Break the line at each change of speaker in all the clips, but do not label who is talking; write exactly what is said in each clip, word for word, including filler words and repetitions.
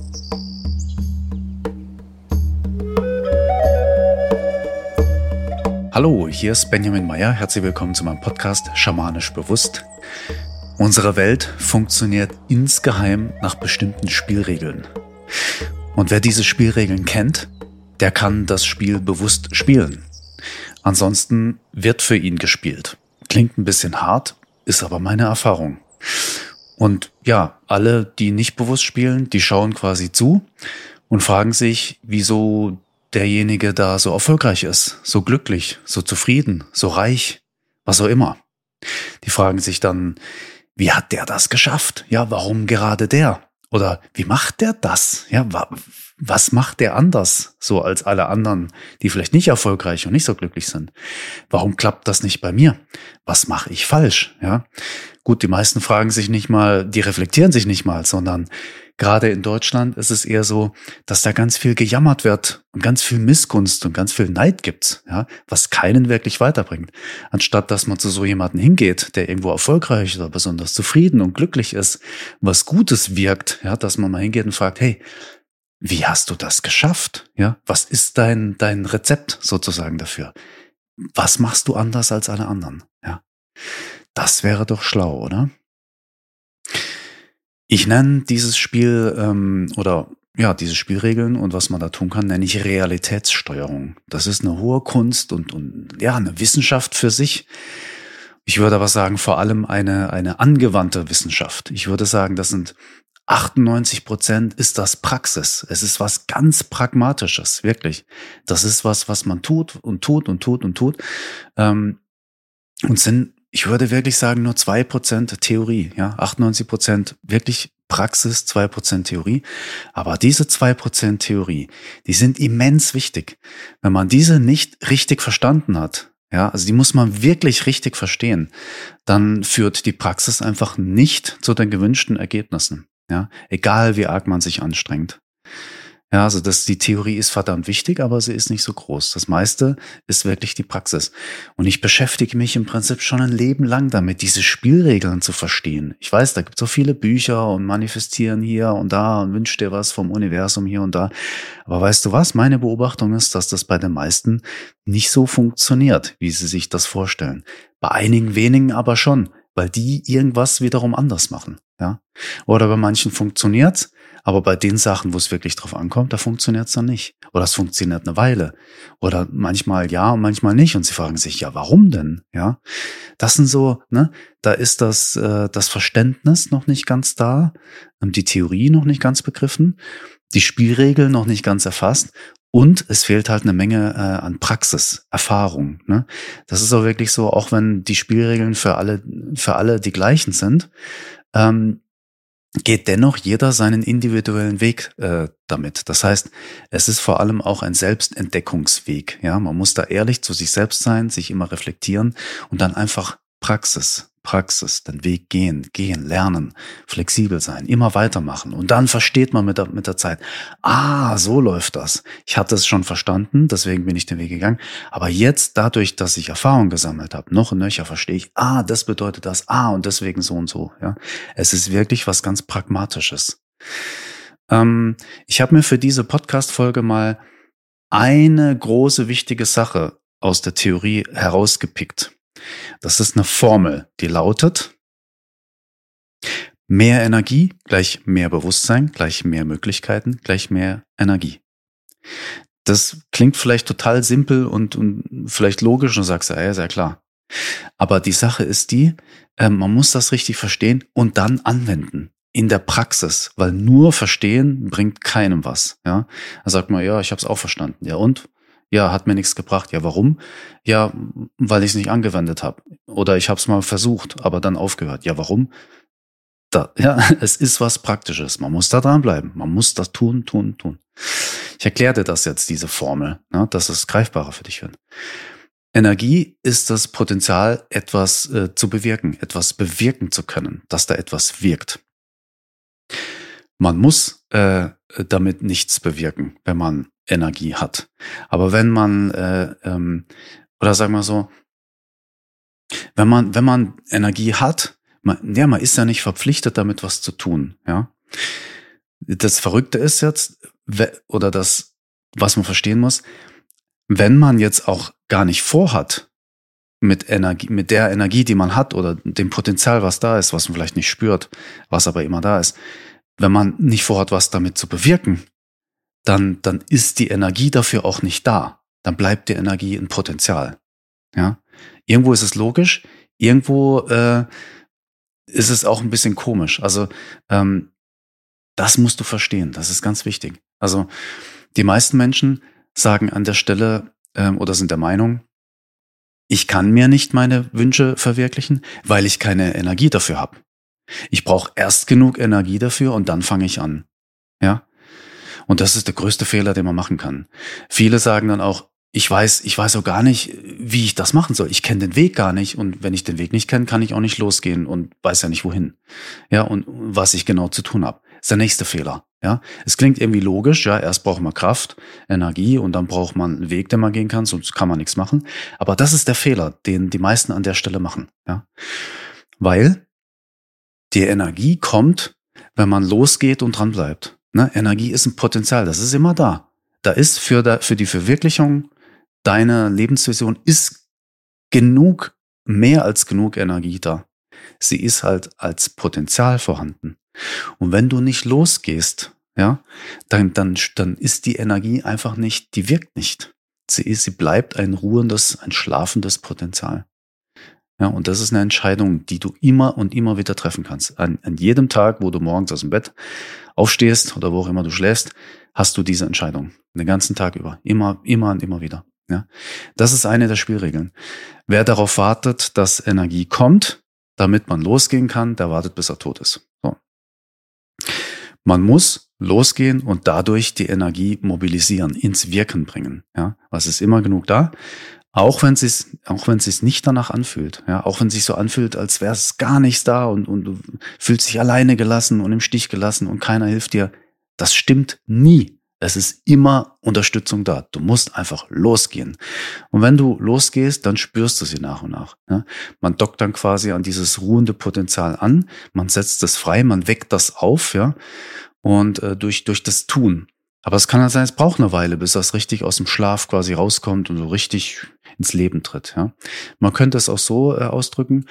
Hallo, hier ist Benjamin Meyer. Herzlich willkommen zu meinem Podcast Schamanisch Bewusst. Unsere Welt funktioniert insgeheim nach bestimmten Spielregeln. Und wer diese Spielregeln kennt, der kann das Spiel bewusst spielen. Ansonsten wird für ihn gespielt. Klingt ein bisschen hart, ist aber meine Erfahrung. Und ja, alle, die nicht bewusst spielen, die schauen quasi zu und fragen sich, wieso derjenige da so erfolgreich ist, so glücklich, so zufrieden, so reich, was auch immer. Die fragen sich dann, wie hat der das geschafft? Ja, warum gerade der? Oder wie macht der das? Ja, wa- was macht der anders, so als alle anderen, die vielleicht nicht erfolgreich und nicht so glücklich sind? Warum klappt das nicht bei mir? Was mache ich falsch? Ja, gut, die meisten fragen sich nicht mal, die reflektieren sich nicht mal, sondern gerade in Deutschland ist es eher so, dass da ganz viel gejammert wird und ganz viel Missgunst und ganz viel Neid gibt, ja, was keinen wirklich weiterbringt. Anstatt dass man zu so jemandem hingeht, der irgendwo erfolgreich oder besonders zufrieden und glücklich ist, was Gutes wirkt, ja, dass man mal hingeht und fragt, hey, wie hast du das geschafft? Ja, was ist dein dein Rezept sozusagen dafür? Was machst du anders als alle anderen? Ja, das wäre doch schlau, oder? Ich nenne dieses Spiel ähm, oder ja, diese Spielregeln und was man da tun kann, nenne ich Realitätssteuerung. Das ist eine hohe Kunst und, und ja, eine Wissenschaft für sich. Ich würde aber sagen, vor allem eine, eine angewandte Wissenschaft. Ich würde sagen, das sind achtundneunzig Prozent ist das Praxis. Es ist was ganz Pragmatisches, wirklich. Das ist was, was man tut und tut und tut und tut. Ähm, und sind, ich würde wirklich sagen, nur zwei Prozent Theorie. Ja, achtundneunzig Prozent wirklich Praxis, zwei Prozent Theorie. Aber diese zwei Prozent Theorie, die sind immens wichtig. Wenn man diese nicht richtig verstanden hat, ja, also die muss man wirklich richtig verstehen, dann führt die Praxis einfach nicht zu den gewünschten Ergebnissen. Ja, egal wie arg man sich anstrengt. Ja, also das, die Theorie ist verdammt wichtig, aber sie ist nicht so groß. Das meiste ist wirklich die Praxis. Und ich beschäftige mich im Prinzip schon ein Leben lang damit, diese Spielregeln zu verstehen. Ich weiß, da gibt es so viele Bücher und Manifestieren hier und da und wünsch dir was vom Universum hier und da. Aber weißt du was? Meine Beobachtung ist, dass das bei den meisten nicht so funktioniert, wie sie sich das vorstellen. Bei einigen wenigen aber schon, weil die irgendwas wiederum anders machen. Ja? Oder bei manchen funktioniert's, aber bei den Sachen, wo es wirklich drauf ankommt, da funktioniert's dann nicht. Oder es funktioniert eine Weile. Oder manchmal ja und manchmal nicht. Und sie fragen sich, ja, warum denn? Ja, das sind so, ne, da ist das, äh, das Verständnis noch nicht ganz da, ähm, die Theorie noch nicht ganz begriffen, die Spielregeln noch nicht ganz erfasst. Und es fehlt halt eine Menge äh, an Praxis, Erfahrung. Ne? Das ist auch wirklich so, auch wenn die Spielregeln für alle, für alle die gleichen sind, ähm, geht dennoch jeder seinen individuellen Weg äh, damit. Das heißt, es ist vor allem auch ein Selbstentdeckungsweg. Ja, man muss da ehrlich zu sich selbst sein, sich immer reflektieren und dann einfach Praxis, Praxis, den Weg gehen, gehen, lernen, flexibel sein, immer weitermachen. Und dann versteht man mit der, mit der Zeit, ah, so läuft das. Ich hatte es schon verstanden, deswegen bin ich den Weg gegangen. Aber jetzt, dadurch, dass ich Erfahrung gesammelt habe, noch und nöcher verstehe ich, ah, das bedeutet das, ah, und deswegen so und so. Ja, es ist wirklich was ganz Pragmatisches. Ähm, ich habe mir für diese Podcast-Folge mal eine große, wichtige Sache aus der Theorie herausgepickt. Das ist eine Formel, die lautet: mehr Energie gleich mehr Bewusstsein, gleich mehr Möglichkeiten, gleich mehr Energie. Das klingt vielleicht total simpel und, und vielleicht logisch und sagst, ja, sehr klar. Aber die Sache ist die, äh, man muss das richtig verstehen und dann anwenden. In der Praxis, weil nur verstehen bringt keinem was. Ja, da sagt man, ja, ich habe es auch verstanden. Ja, und? Ja, hat mir nichts gebracht. Ja, warum? Ja, weil ich es nicht angewendet habe. Oder ich habe es mal versucht, aber dann aufgehört. Ja, warum? Da, ja, es ist was Praktisches. Man muss da dranbleiben. Man muss das tun, tun, tun. Ich erkläre dir das jetzt, diese Formel, ne, dass es greifbarer für dich wird. Energie ist das Potenzial, etwas äh, zu bewirken, etwas bewirken zu können, dass da etwas wirkt. Man muss äh, damit nichts bewirken, wenn man Energie hat. Aber wenn man, äh, ähm, oder sagen wir so, wenn man, wenn man Energie hat, man, ja, man ist ja nicht verpflichtet, damit was zu tun, ja. das Verrückte ist jetzt, oder das, was man verstehen muss, wenn man jetzt auch gar nicht vorhat, mit Energie, mit der Energie, die man hat, oder dem Potenzial, was da ist, was man vielleicht nicht spürt, was aber immer da ist, wenn man nicht vorhat, was damit zu bewirken, dann, dann ist die Energie dafür auch nicht da. Dann bleibt die Energie ein Potenzial. Ja? Irgendwo ist es logisch, irgendwo äh, ist es auch ein bisschen komisch. Also ähm, das musst du verstehen, das ist ganz wichtig. Also die meisten Menschen sagen an der Stelle ähm, oder sind der Meinung, ich kann mir nicht meine Wünsche verwirklichen, weil ich keine Energie dafür habe. Ich brauche erst genug Energie dafür und dann fange ich an. Ja? Und das ist der größte Fehler, den man machen kann. Viele sagen dann auch, ich weiß, ich weiß auch gar nicht, wie ich das machen soll. Ich kenne den Weg gar nicht und wenn ich den Weg nicht kenne, kann ich auch nicht losgehen und weiß ja nicht wohin. Ja, und was ich genau zu tun habe. Das ist der nächste Fehler. Ja, es klingt irgendwie logisch. Ja, erst braucht man Kraft, Energie und dann braucht man einen Weg, den man gehen kann, sonst kann man nichts machen. Aber das ist der Fehler, den die meisten an der Stelle machen. Ja, weil die Energie kommt, wenn man losgeht und dran bleibt. Ne? Energie ist ein Potenzial, das ist immer da. Da ist für, da, für die Verwirklichung deiner Lebensvision ist genug, mehr als genug Energie da. Sie ist halt als Potenzial vorhanden. Und wenn du nicht losgehst, ja, dann, dann, dann ist die Energie einfach nicht, die wirkt nicht. Sie ist, sie bleibt ein ruhendes, ein schlafendes Potenzial. Ja, und das ist eine Entscheidung, die du immer und immer wieder treffen kannst. An, an jedem Tag, wo du morgens aus dem Bett aufstehst oder wo auch immer du schläfst, hast du diese Entscheidung. Den ganzen Tag über. Immer, immer und immer wieder. Ja, das ist eine der Spielregeln. Wer darauf wartet, dass Energie kommt, damit man losgehen kann, der wartet, bis er tot ist. So. Man muss losgehen und dadurch die Energie mobilisieren, ins Wirken bringen. Ja, was ist immer genug da? Auch wenn es auch wenn es sich nicht danach anfühlt, ja, auch wenn es sich so anfühlt, als wäre es gar nichts da und, und du fühlst dich alleine gelassen und im Stich gelassen und keiner hilft dir. Das stimmt nie. Es ist immer Unterstützung da. Du musst einfach losgehen. Und wenn du losgehst, dann spürst du sie nach und nach. Ja. Man dockt dann quasi an dieses ruhende Potenzial an. Man setzt es frei, man weckt das auf, ja, und äh, durch durch das Tun. Aber es kann halt sein, es braucht eine Weile, bis das richtig aus dem Schlaf quasi rauskommt und so richtig ins Leben tritt. Ja. Man könnte es auch so äh, ausdrücken,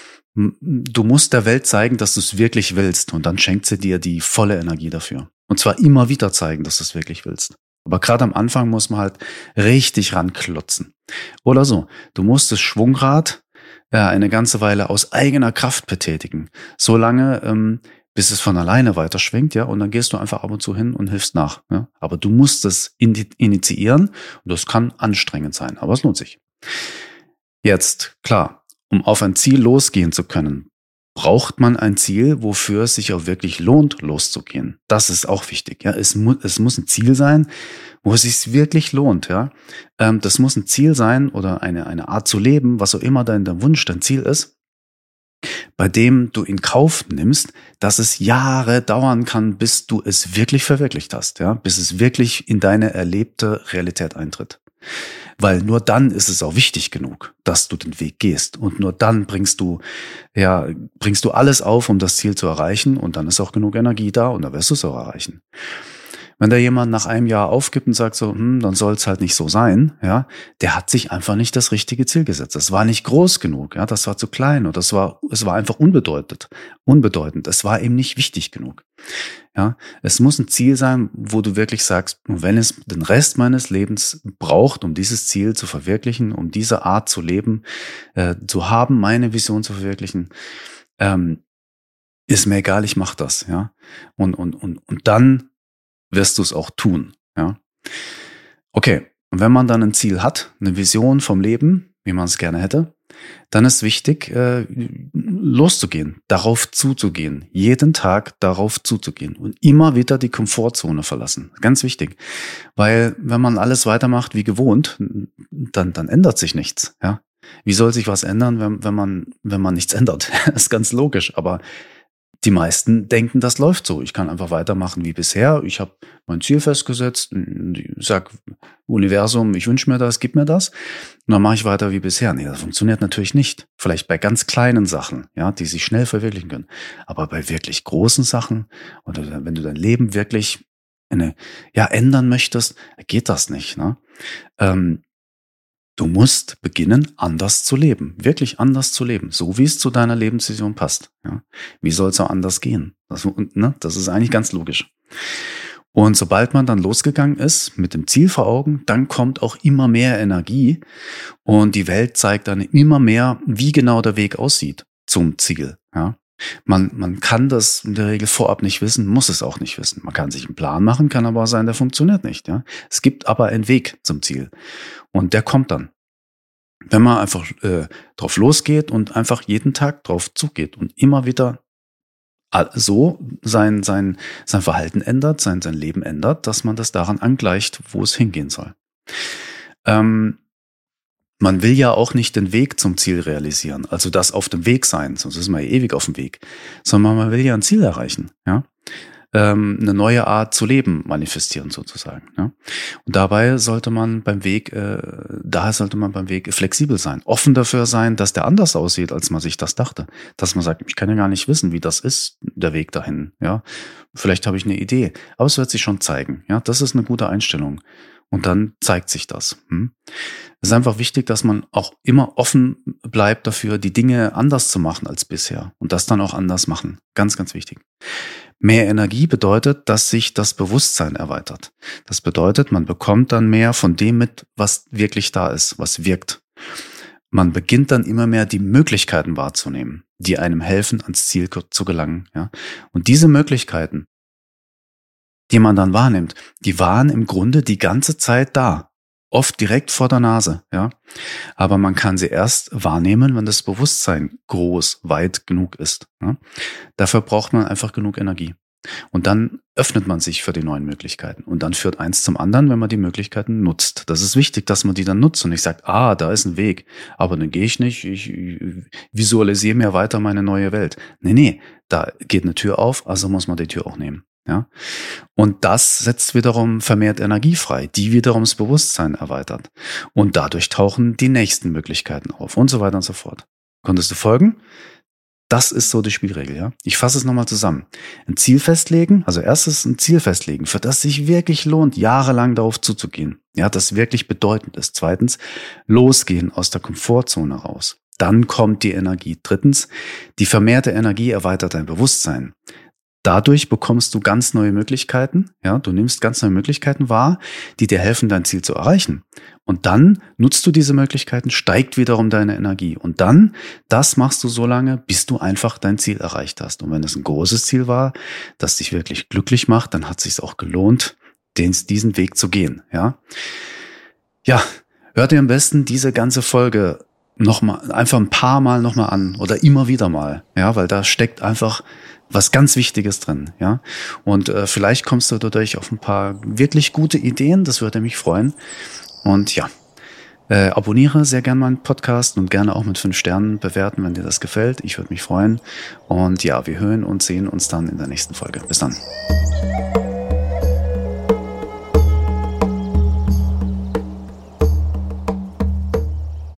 du musst der Welt zeigen, dass du es wirklich willst und dann schenkt sie dir die volle Energie dafür. Und zwar immer wieder zeigen, dass du es wirklich willst. Aber gerade am Anfang muss man halt richtig ranklotzen. Oder so, du musst das Schwungrad ja, eine ganze Weile aus eigener Kraft betätigen. So lange, ähm, bis es von alleine weiter schwingt, ja, und dann gehst du einfach ab und zu hin und hilfst nach. Ja. Aber du musst es initiieren und das kann anstrengend sein, aber es lohnt sich. Jetzt, klar, um auf ein Ziel losgehen zu können, braucht man ein Ziel, wofür es sich auch wirklich lohnt, loszugehen. Das ist auch wichtig. Ja, es muss, es muss ein Ziel sein, wo es sich wirklich lohnt. Ja, ähm, das muss ein Ziel sein oder eine eine Art zu leben, was auch immer dein, dein Wunsch, dein Ziel ist, bei dem du in Kauf nimmst, dass es Jahre dauern kann, bis du es wirklich verwirklicht hast. Ja, bis es wirklich in deine erlebte Realität eintritt. Weil nur dann ist es auch wichtig genug, dass du den Weg gehst. Und nur dann bringst du, ja, bringst du alles auf, um das Ziel zu erreichen. Und dann ist auch genug Energie da und dann wirst du es auch erreichen. Wenn da jemand nach einem Jahr aufgibt und sagt so, hm, dann soll es halt nicht so sein, ja, der hat sich einfach nicht das richtige Ziel gesetzt. Das war nicht groß genug, ja, das war zu klein oder das war, es war einfach unbedeutend, unbedeutend. Es war eben nicht wichtig genug. Ja, es muss ein Ziel sein, wo du wirklich sagst, wenn es den Rest meines Lebens braucht, um dieses Ziel zu verwirklichen, um diese Art zu leben, äh, zu haben, meine Vision zu verwirklichen, ähm, ist mir egal, ich mache das, ja. Und und und und dann wirst du es auch tun, ja. Okay, und wenn man dann ein Ziel hat, eine Vision vom Leben, wie man es gerne hätte, dann ist wichtig, äh, loszugehen, darauf zuzugehen, jeden Tag darauf zuzugehen und immer wieder die Komfortzone verlassen. Ganz wichtig, weil wenn man alles weitermacht wie gewohnt, dann dann ändert sich nichts. Ja, wie soll sich was ändern, wenn wenn man wenn man nichts ändert? Das ist ganz logisch, aber Die meisten denken, das läuft so. Ich kann einfach weitermachen wie bisher. Ich habe mein Ziel festgesetzt. Ich sag, Universum, ich wünsche mir das, gib mir das. Und dann mache ich weiter wie bisher. Nee, das funktioniert natürlich nicht. Vielleicht bei ganz kleinen Sachen, ja, die sich schnell verwirklichen können. Aber bei wirklich großen Sachen, oder wenn du dein Leben wirklich eine, ja, ändern möchtest, geht das nicht. Ne? Ähm, Du musst beginnen, anders zu leben. Wirklich anders zu leben. So wie es zu deiner Lebensvision passt. Ja. Wie soll es auch anders gehen? Das, ne, das ist eigentlich ganz logisch. Und sobald man dann losgegangen ist, mit dem Ziel vor Augen, dann kommt auch immer mehr Energie. Und die Welt zeigt dann immer mehr, wie genau der Weg aussieht zum Ziel. Ja. Man, man kann das in der Regel vorab nicht wissen, muss es auch nicht wissen. Man kann sich einen Plan machen, kann aber auch sein, der funktioniert nicht. Ja? Es gibt aber einen Weg zum Ziel und der kommt dann. Wenn man einfach äh, drauf losgeht und einfach jeden Tag drauf zugeht und immer wieder so sein, sein, sein Verhalten ändert, sein, sein Leben ändert, dass man das daran angleicht, wo es hingehen soll. Ähm, Man will ja auch nicht den Weg zum Ziel realisieren, also das auf dem Weg sein, sonst ist man ja ewig auf dem Weg, sondern man will ja ein Ziel erreichen, ja, ähm, eine neue Art zu leben manifestieren sozusagen. Ja? Und dabei sollte man beim Weg, äh, daher sollte man beim Weg flexibel sein, offen dafür sein, dass der anders aussieht, als man sich das dachte, dass man sagt, ich kann ja gar nicht wissen, wie das ist, der Weg dahin, ja, vielleicht habe ich eine Idee, aber es wird sich schon zeigen, ja, das ist eine gute Einstellung. Und dann zeigt sich das. Es ist einfach wichtig, dass man auch immer offen bleibt dafür, die Dinge anders zu machen als bisher und das dann auch anders machen. Ganz, ganz wichtig. Mehr Energie bedeutet, dass sich das Bewusstsein erweitert. Das bedeutet, man bekommt dann mehr von dem mit, was wirklich da ist, was wirkt. Man beginnt dann immer mehr die Möglichkeiten wahrzunehmen, die einem helfen, ans Ziel zu gelangen. Ja? Und diese Möglichkeiten, die man dann wahrnimmt, die waren im Grunde die ganze Zeit da. Oft direkt vor der Nase, ja. Aber man kann sie erst wahrnehmen, wenn das Bewusstsein groß, weit genug ist. Ja? Dafür braucht man einfach genug Energie. Und dann öffnet man sich für die neuen Möglichkeiten. Und dann führt eins zum anderen, wenn man die Möglichkeiten nutzt. Das ist wichtig, dass man die dann nutzt und nicht sagt, ah, da ist ein Weg, aber dann gehe ich nicht, ich visualisiere mir weiter meine neue Welt. Nee, nee, da geht eine Tür auf, also muss man die Tür auch nehmen. Ja, und das setzt wiederum vermehrt Energie frei, die wiederum das Bewusstsein erweitert. Und dadurch tauchen die nächsten Möglichkeiten auf und so weiter und so fort. Konntest du folgen? Das ist so die Spielregel, ja. Ich fasse es nochmal zusammen. Ein Ziel festlegen, also erstes ein Ziel festlegen, für das sich wirklich lohnt, jahrelang darauf zuzugehen. Ja, das wirklich bedeutend ist. Zweitens, losgehen aus der Komfortzone raus. Dann kommt die Energie. Drittens, die vermehrte Energie erweitert dein Bewusstsein. Dadurch bekommst du ganz neue Möglichkeiten, ja, du nimmst ganz neue Möglichkeiten wahr, die dir helfen, dein Ziel zu erreichen. Und dann nutzt du diese Möglichkeiten, steigt wiederum deine Energie. Und dann, das machst du so lange, bis du einfach dein Ziel erreicht hast. Und wenn es ein großes Ziel war, das dich wirklich glücklich macht, dann hat es sich auch gelohnt, den, diesen Weg zu gehen, ja. Ja, hört dir am besten diese ganze Folge noch mal, einfach ein paar Mal nochmal an oder immer wieder mal, ja, weil da steckt einfach was ganz Wichtiges drin, ja. Und äh, vielleicht kommst du dadurch auf ein paar wirklich gute Ideen, das würde mich freuen. Und ja, äh, abonniere sehr gern meinen Podcast und gerne auch mit fünf Sternen bewerten, wenn dir das gefällt. Ich würde mich freuen. Und ja, wir hören und sehen uns dann in der nächsten Folge. Bis dann.